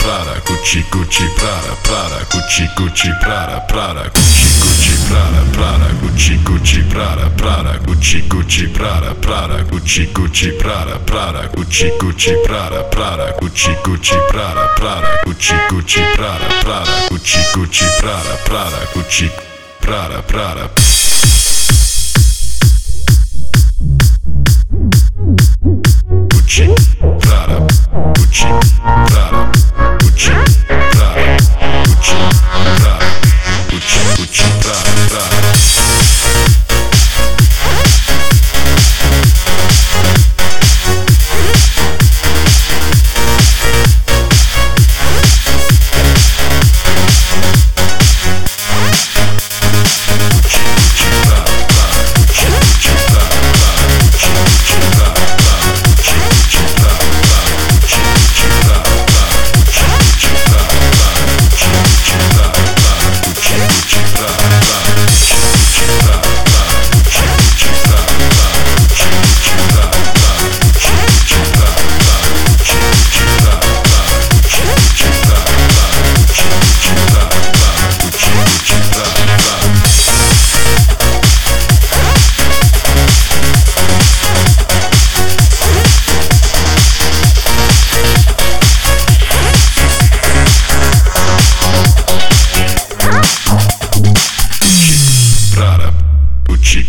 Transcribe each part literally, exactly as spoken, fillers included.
Prada, Gucci, Gucci, Prada, Prada, Gucci, Gucci, Prada, Prada, Gucci, Gucci, Prada, Prada, Gucci, Gucci, Prada, Prada, Gucci, Gucci, Prada, Prada, Gucci, Gucci, Prada, Prada, Gucci, Gucci, Prada, Prada, Gucci, Gucci, Prada, Prada, Gucci, Gucci, Prada, Prada, Gucci, Gucci, Prada, Prada, Gucci, Prada, Prada. Gucci, Prada, Gucci, Prada, Gucci, Prada, Gucci, Prada, Gucci, Gucci, Prada, Prada.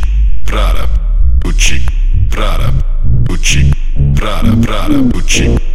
Prada, Prada, Gucci, Prada, Prada, Gucci.